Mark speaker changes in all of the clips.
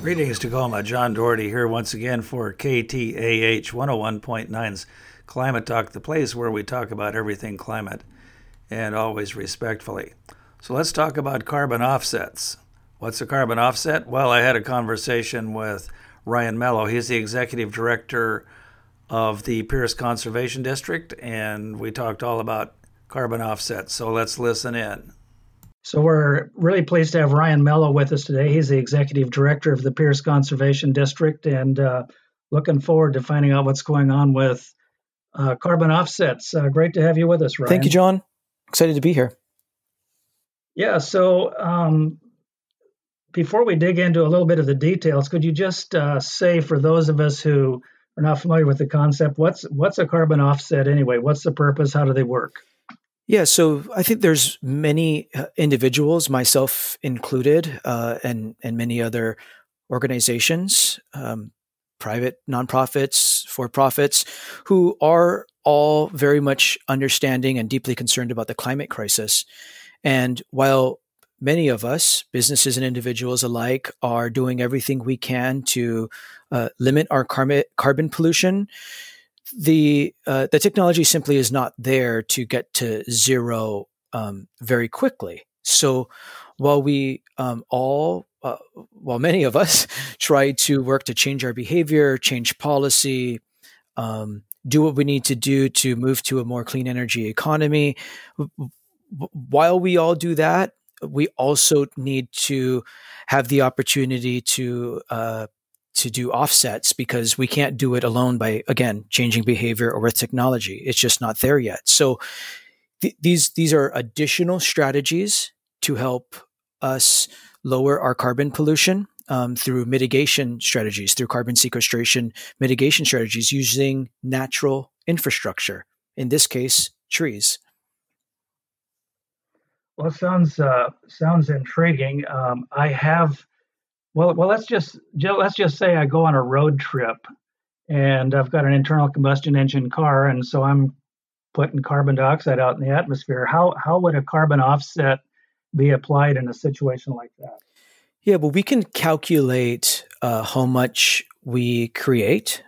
Speaker 1: Greetings, Tacoma. John Doherty here once again for KTAH 101.9's Climate Talk, the place where we talk about everything climate and always respectfully. So let's talk about carbon offsets. What's a carbon offset? Well, I had a conversation with Ryan Mello. He's the executive director of the Pierce Conservation District, and we talked all about carbon offsets. So let's listen in.
Speaker 2: So we're really pleased to have Ryan Mello with us today. He's the executive director of the Pierce Conservation District, and looking forward to finding out what's going on with carbon offsets. Great to have you with us, Ryan.
Speaker 3: Thank you, John. Excited to be here.
Speaker 2: Yeah, so before we dig into a little bit of the details, could you just say, for those of us who are not familiar with the concept, what's a carbon offset anyway? What's the purpose? How do they work?
Speaker 3: Yeah, so I think there's many individuals, myself included, and many other organizations, private nonprofits, for-profits, who are all very much understanding and deeply concerned about the climate crisis. And while many of us, businesses and individuals alike, are doing everything we can to limit our carbon pollution, the technology simply is not there to get to zero very quickly. So while while many of us try to work to change our behavior, change policy, do what we need to do to move to a more clean energy economy, while we all do that, we also need to have the opportunity to do offsets, because we can't do it alone by, again, changing behavior or with technology. It's just not there yet. So these are additional strategies to help us lower our carbon pollution through mitigation strategies, through carbon sequestration mitigation strategies using natural infrastructure, in this case, trees.
Speaker 2: Well, it sounds intriguing. Well, let's just say I go on a road trip, and I've got an internal combustion engine car, and so I'm putting carbon dioxide out in the atmosphere. How would a carbon offset be applied in a situation like that?
Speaker 3: Yeah, well, we can calculate how much we create.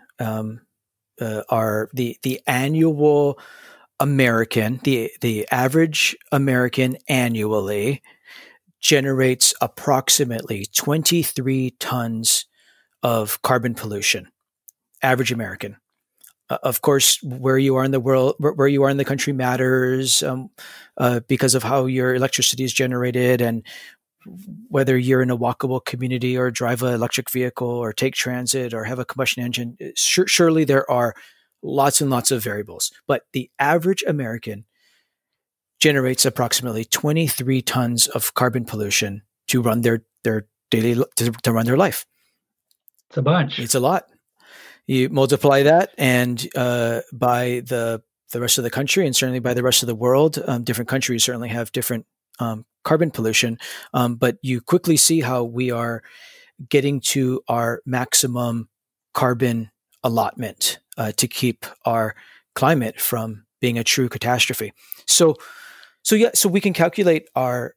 Speaker 3: The annual American, the average American annually generates approximately 23 tons of carbon pollution. Average American. Of course, where you are in the world, where you are in the country matters because of how your electricity is generated, and whether you're in a walkable community or drive an electric vehicle or take transit or have a combustion engine. Surely there are lots and lots of variables, but the average American generates approximately 23 tons of carbon pollution to run their daily to run their life.
Speaker 2: It's a bunch.
Speaker 3: It's a lot. You multiply that and by the rest of the country, and certainly by the rest of the world. Different countries certainly have different carbon pollution, but you quickly see how we are getting to our maximum carbon allotment to keep our climate from being a true catastrophe. So we can calculate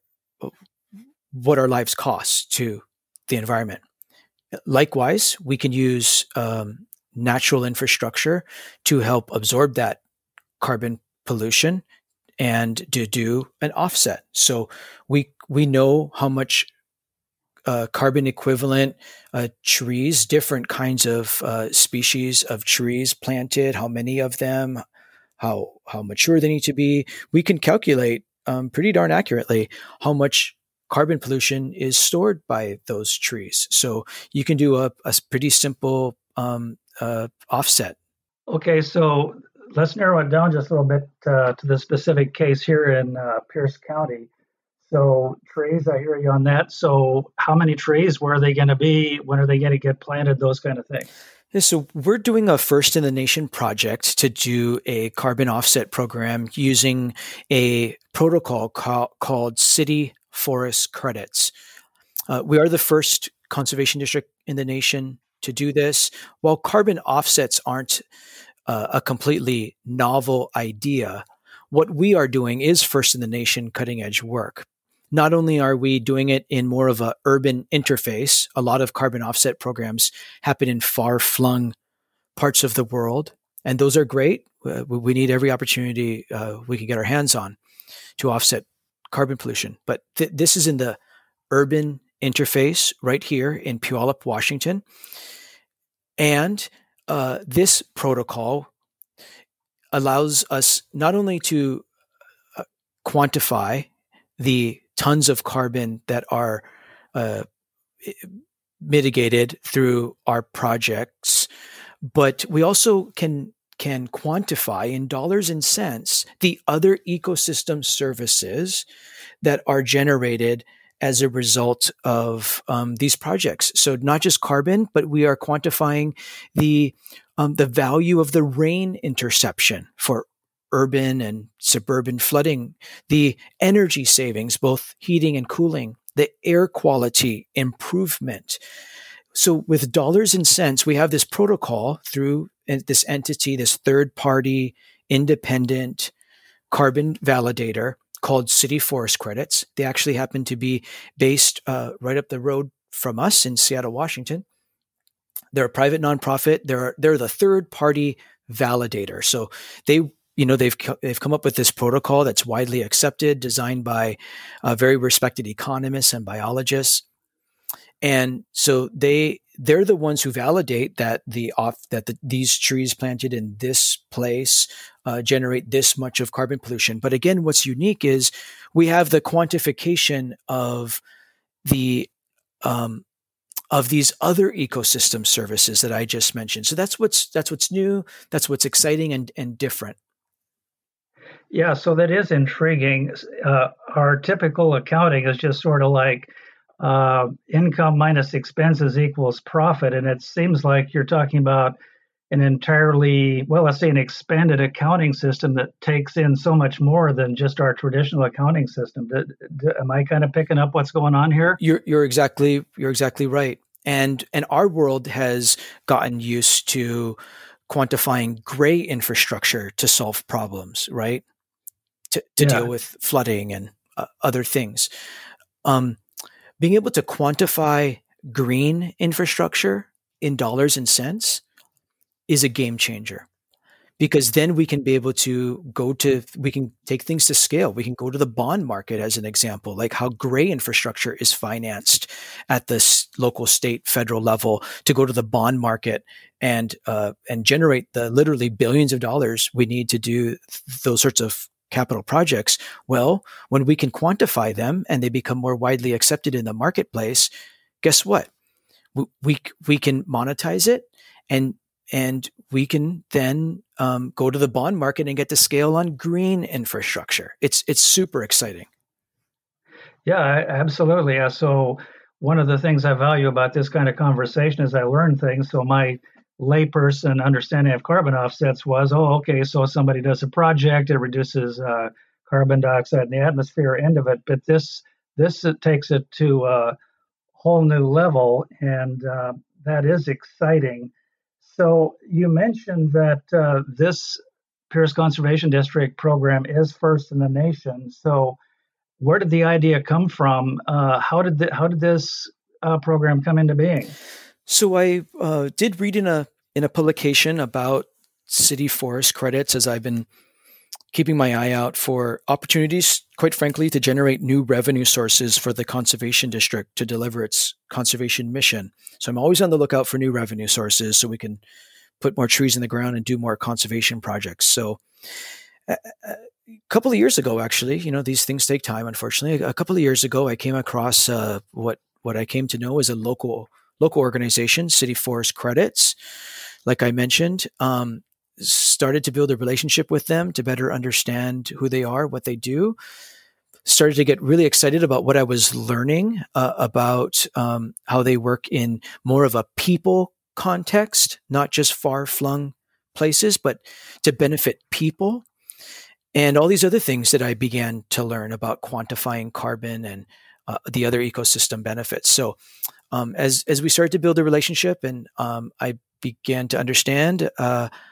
Speaker 3: what our lives cost to the environment. Likewise, we can use natural infrastructure to help absorb that carbon pollution and to do an offset. So we know how much carbon equivalent trees, different kinds of species of trees planted, how many of them, how mature they need to be. We can calculate pretty darn accurately how much carbon pollution is stored by those trees. So you can do a pretty simple offset.
Speaker 2: Okay, so let's narrow it down just a little bit to the specific case here in Pierce County. So trees, I hear you on that. So how many trees? Where are they going to be? When are they going to get planted? Those kind of things.
Speaker 3: Yeah, so we're doing a first in the nation project to do a carbon offset program using a protocol called City Forest Credits. We are the first conservation district in the nation to do this. While carbon offsets aren't a completely novel idea, what we are doing is first in the nation cutting edge work. not only are we doing it in more of a urban interface, a lot of carbon offset programs happen in far-flung parts of the world, and those are great. We need every opportunity we can get our hands on to offset carbon pollution. But this is in the urban interface right here in Puyallup, Washington. And this protocol allows us not only to quantify the tons of carbon that are mitigated through our projects, but we also can quantify in dollars and cents the other ecosystem services that are generated as a result of these projects. So not just carbon, but we are quantifying the value of the rain interception for urban and suburban flooding, the energy savings, both heating and cooling, the air quality improvement. So with dollars and cents, we have this protocol through this entity, this third-party independent carbon validator called City Forest Credits. They actually happen to be based right up the road from us in Seattle, Washington. They're a private nonprofit. They're the third-party validator. So they've come up with this protocol that's widely accepted, designed by very respected economists and biologists. And so they're the ones who validate that these trees planted in this place generate this much of carbon pollution. But again, what's unique is we have the quantification of the of these other ecosystem services that I just mentioned. So that's what's new. That's what's exciting and different.
Speaker 2: Yeah, so that is intriguing. Our typical accounting is just sort of like income minus expenses equals profit. And it seems like you're talking about an entirely, well, let's say an expanded accounting system that takes in so much more than just our traditional accounting system. Am I kind of picking up what's going on here?
Speaker 3: You're exactly right. And our world has gotten used to quantifying gray infrastructure to solve problems, right? To deal with flooding and other things. Being able to quantify green infrastructure in dollars and cents is a game changer, because then we can be able to we can take things to scale. We can go to the bond market as an example, like how gray infrastructure is financed at the local, state, federal level, to go to the bond market and generate the literally billions of dollars we need to do those sorts of capital projects. Well, when we can quantify them and they become more widely accepted in the marketplace, guess what? We can monetize it, and we can then go to the bond market and get to scale on green infrastructure. It's super exciting.
Speaker 2: Yeah, absolutely. Yeah. So one of the things I value about this kind of conversation is I learn things. So my layperson understanding of carbon offsets was, okay, so somebody does a project, it reduces carbon dioxide in the atmosphere, end of it. But this takes it to a whole new level, and that is exciting. So you mentioned that this Pierce Conservation District program is first in the nation. So where did the idea come from? How did this program come into being?
Speaker 3: So I did read in a publication about City Forest Credits, as I've been keeping my eye out for opportunities, quite frankly, to generate new revenue sources for the Conservation District to deliver its conservation mission. So I'm always on the lookout for new revenue sources so we can put more trees in the ground and do more conservation projects. So a couple of years ago, actually, these things take time, unfortunately. A couple of years ago, I came across what I came to know as a local organization, City Forest Credits. Like I mentioned, started to build a relationship with them to better understand who they are, what they do. Started to get really excited about what I was learning about how they work in more of a people context, not just far-flung places, but to benefit people. And all these other things that I began to learn about quantifying carbon and the other ecosystem benefits. So as we started to build a relationship and I began to understand,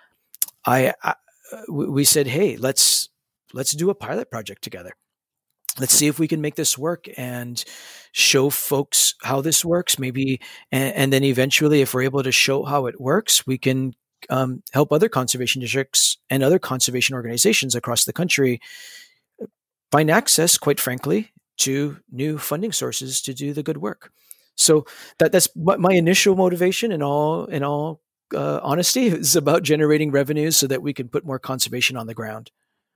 Speaker 3: we said, hey, let's do a pilot project together. let's see if we can make this work and show folks how this works, maybe, and then eventually, if we're able to show how it works, we can help other conservation districts and other conservation organizations across the country find access, quite frankly, to new funding sources to do the good work. So that's my initial motivation. In all honesty, is about generating revenues so that we can put more conservation on the ground.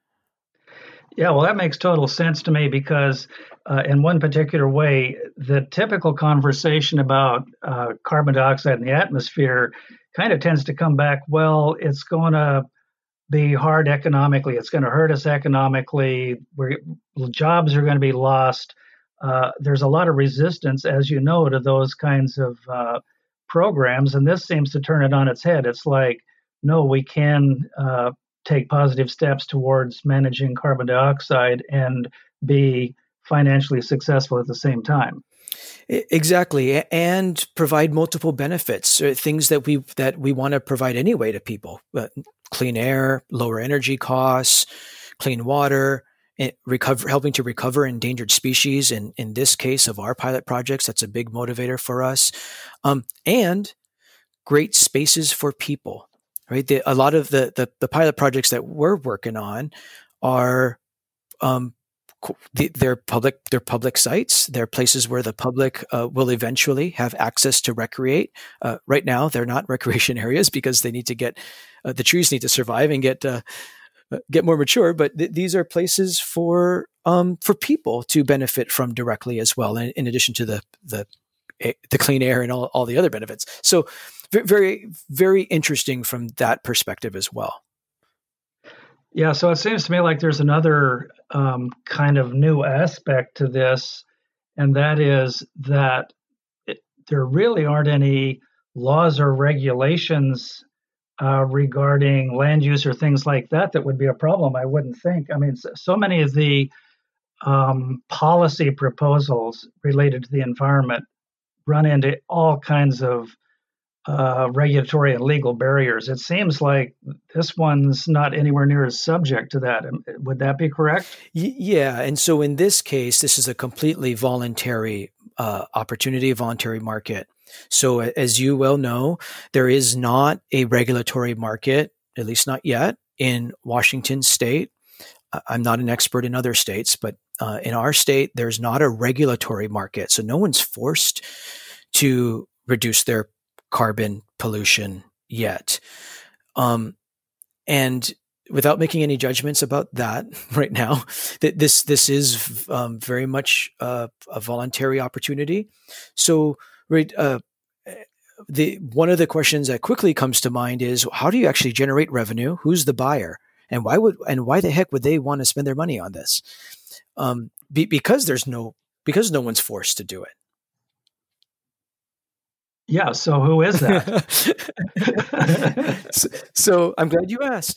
Speaker 2: Yeah, well, that makes total sense to me because, in one particular way, the typical conversation about carbon dioxide in the atmosphere kind of tends to come back, well, it's going to be hard economically, it's going to hurt us economically, jobs are going to be lost. There's a lot of resistance, as you know, to those kinds of programs, and this seems to turn it on its head. It's like, no, we can take positive steps towards managing carbon dioxide and be financially successful at the same time.
Speaker 3: Exactly, and provide multiple benefits, things that we want to provide anyway to people: clean air, lower energy costs, clean water, helping to recover endangered species. In this case of our pilot projects, that's a big motivator for us, and great spaces for people. Right, a lot of the pilot projects that we're working on are they're public sites. They're places where the public will eventually have access to recreate. Right now, they're not recreation areas because they need to get the trees need to survive and get more mature. But these are places for people to benefit from directly as well, in addition to the clean air and all the other benefits. So very, very interesting from that perspective as well.
Speaker 2: Yeah, so it seems to me like there's another kind of new aspect to this, and that is that there really aren't any laws or regulations regarding land use or things like that would be a problem, I wouldn't think. I mean, so many of the policy proposals related to the environment run into all kinds of regulatory and legal barriers. It seems like this one's not anywhere near as subject to that. Would that be correct?
Speaker 3: Yeah. And so in this case, this is a completely voluntary opportunity, voluntary market. So as you well know, there is not a regulatory market, at least not yet, in Washington state. I'm not an expert in other states, but in our state, there's not a regulatory market. So no one's forced to reduce their carbon pollution yet. And without making any judgments about that right now, this is very much a voluntary opportunity. So, right, one of the questions that quickly comes to mind is, how do you actually generate revenue? Who's the buyer? And why the heck would they want to spend their money on this? Because no one's forced to do it.
Speaker 2: Yeah. So who is that?
Speaker 3: so I'm glad you asked.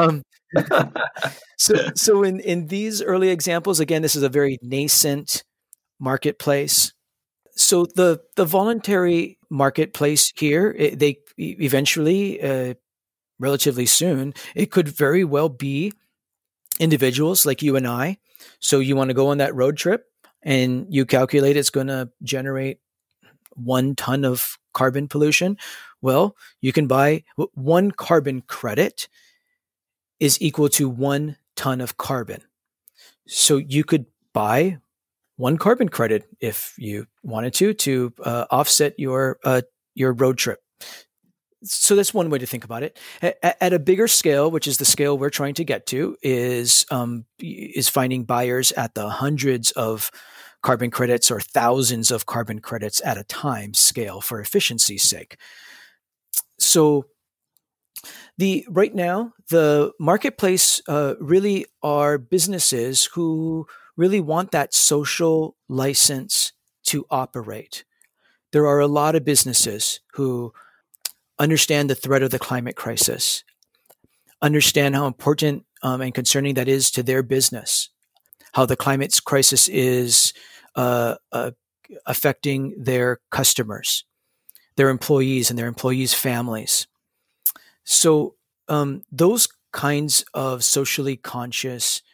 Speaker 3: So in these early examples, again, this is a very nascent marketplace. So the voluntary marketplace here, they eventually, relatively soon, it could very well be individuals like you and I. So you want to go on that road trip and you calculate it's going to generate 1 ton of carbon pollution. Well, you can buy 1 carbon credit is equal to 1 ton of carbon. So you could buy 1 carbon credit if you wanted to offset your road trip. So that's one way to think about it. At a bigger scale, which is the scale we're trying to get to, is finding buyers at the hundreds of carbon credits or thousands of carbon credits at a time scale for efficiency's sake. So right now, the marketplace really are businesses who really want that social license to operate. There are a lot of businesses who understand the threat of the climate crisis, understand how important and concerning that is to their business, how the climate crisis is affecting their customers, their employees, and their employees' families. So those kinds of socially conscious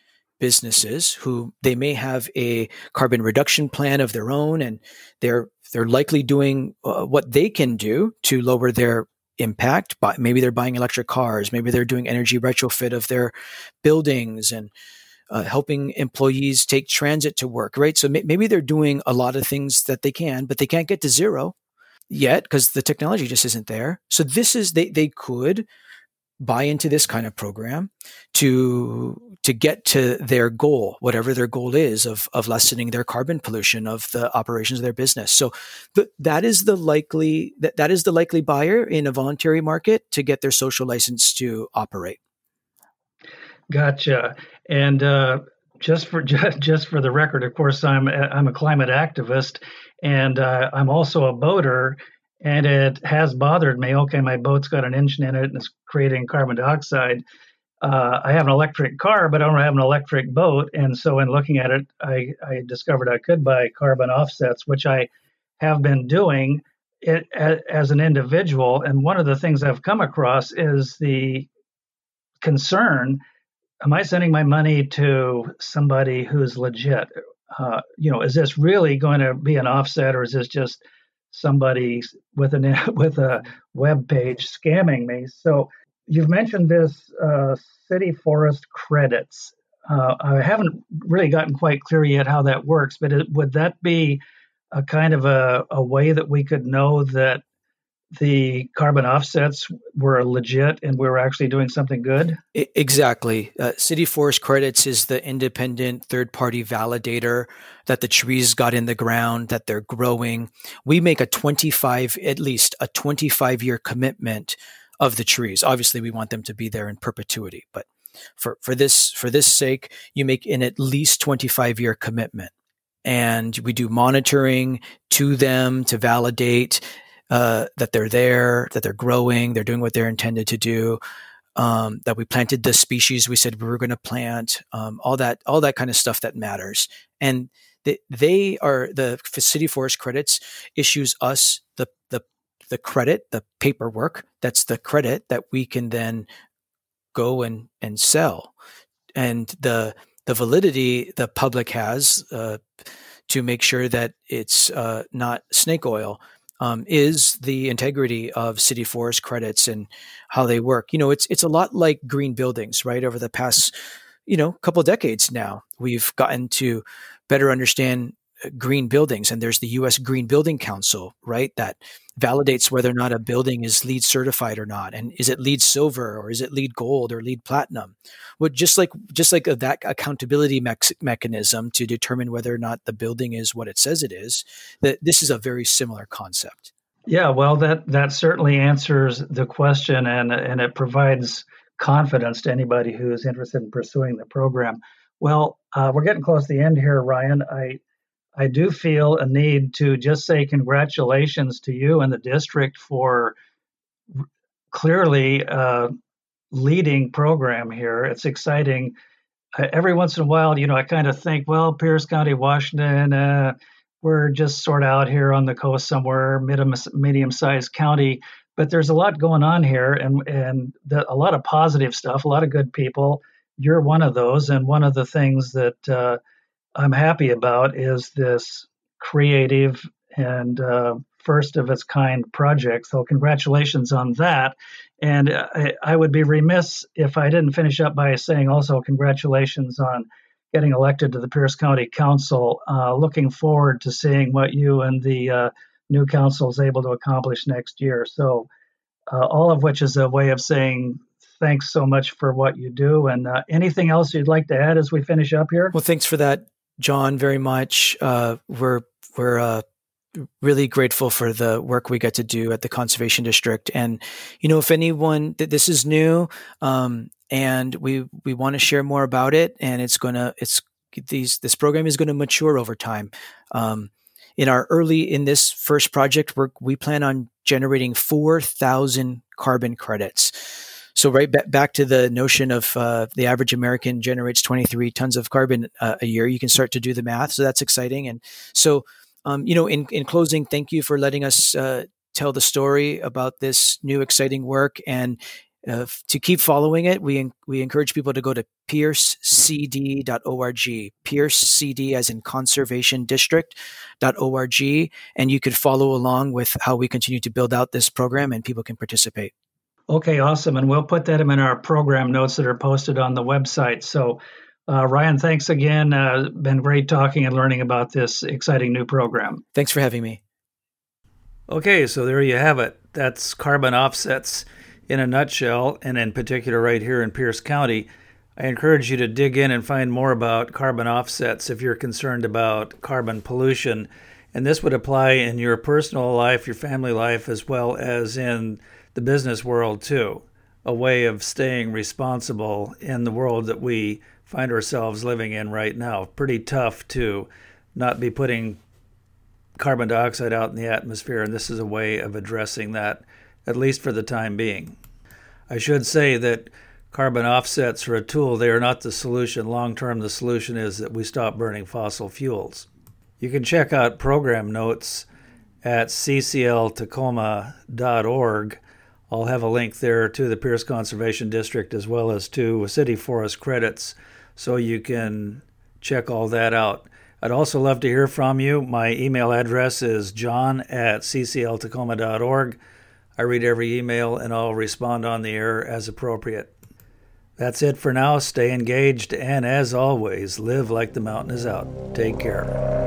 Speaker 3: businesses who they may have a carbon reduction plan of their own, and they're likely doing what they can do to lower their impact. But maybe they're buying electric cars, maybe they're doing energy retrofit of their buildings, and helping employees take transit to work, right? So maybe they're doing a lot of things that they can, but they can't get to zero yet because the technology just isn't there. So they could buy into this kind of program to get to their goal, whatever their goal is of lessening their carbon pollution of the operations of their business. So that is the likely buyer in a voluntary market to get their social license to operate.
Speaker 2: Gotcha. And just for the record, of course, I'm a climate activist, and I'm also a boater. And it has bothered me. Okay, my boat's got an engine in it and it's creating carbon dioxide. I have an electric car, but I don't have an electric boat. And so, in looking at it, I discovered I could buy carbon offsets, which I have been doing it as an individual. And one of the things I've come across is the concern: am I sending my money to somebody who's legit? Is this really going to be an offset, or is this just somebody with a web page scamming me? So you've mentioned this city forest credits. I haven't really gotten quite clear yet how that works, but would that be a kind of a way that we could know that the carbon offsets were legit and we were actually doing something good?
Speaker 3: Exactly. City Forest Credits is the independent third-party validator that the trees got in the ground, that they're growing. We make at least a 25-year commitment of the trees. Obviously, we want them to be there in perpetuity, but for this sake, you make an at least 25-year commitment, and we do monitoring to them to validate that they're there, that they're growing, they're doing what they're intended to do, that we planted the species we said we were going to plant, all that kind of stuff that matters. And the City Forest Credits issues us the credit, the paperwork. That's the credit that we can then go and sell. And the validity the public has to make sure that it's not snake oil is the integrity of city forest credits and how they work. It's a lot like green buildings, right? Over the past, couple of decades now, we've gotten to better understand green buildings, and there's the U.S. Green Building Council, right? That validates whether or not a building is LEED certified or not, and is it LEED silver or is it LEED gold or LEED platinum? Well, just like that accountability mechanism to determine whether or not the building is what it says it is, that this is a very similar concept.
Speaker 2: Yeah, well, that certainly answers the question, and it provides confidence to anybody who's interested in pursuing the program. Well, we're getting close to the end here, Ryan. I do feel a need to just say congratulations to you and the district for clearly leading program here. It's exciting. Every once in a while, I kind of think, well, Pierce County, Washington, we're just sort of out here on the coast somewhere, medium-sized county. But there's a lot going on here, and a lot of positive stuff, a lot of good people. You're one of those, and one of the things that I'm happy about is this creative and first of its kind project. So congratulations on that. And I would be remiss if I didn't finish up by saying also congratulations on getting elected to the Pierce County Council. Looking forward to seeing what you and the new council is able to accomplish next year. So all of which is a way of saying thanks so much for what you do. And anything else you'd like to add as we finish up here?
Speaker 3: Well, thanks for that, John, very much. We're really grateful for the work we get to do at the Conservation District. And, if anyone, this is new, and we want to share more about it, and this program is going to mature over time. In this first project, we plan on generating 4,000 carbon credits. So right back to the notion of the average American generates 23 tons of carbon a year. You can start to do the math. So that's exciting. And so, in closing, thank you for letting us tell the story about this new exciting work. And To keep following it, we encourage people to go to piercecd.org, piercecd as in conservationdistrict.org, and you could follow along with how we continue to build out this program, and people can participate.
Speaker 2: Okay, awesome. And we'll put that in our program notes that are posted on the website. So, Ryan, thanks again. Been great talking and learning about this exciting new program.
Speaker 3: Thanks for having me.
Speaker 1: Okay, so there you have it. That's carbon offsets in a nutshell, and in particular right here in Pierce County. I encourage you to dig in and find more about carbon offsets if you're concerned about carbon pollution. And this would apply in your personal life, your family life, as well as in the business world too. A way of staying responsible in the world that we find ourselves living in right now. Pretty tough to not be putting carbon dioxide out in the atmosphere, and this is a way of addressing that, at least for the time being. I should say that carbon offsets are a tool. They are not the solution. Long term, the solution is that we stop burning fossil fuels. You can check out program notes at ccltacoma.org. I'll have a link there to the Pierce Conservation District as well as to city forest credits, so you can check all that out. I'd also love to hear from you. My email address is john@ccltacoma.org. I read every email and I'll respond on the air as appropriate. That's it for now. Stay engaged and, as always, live like the mountain is out. Take care.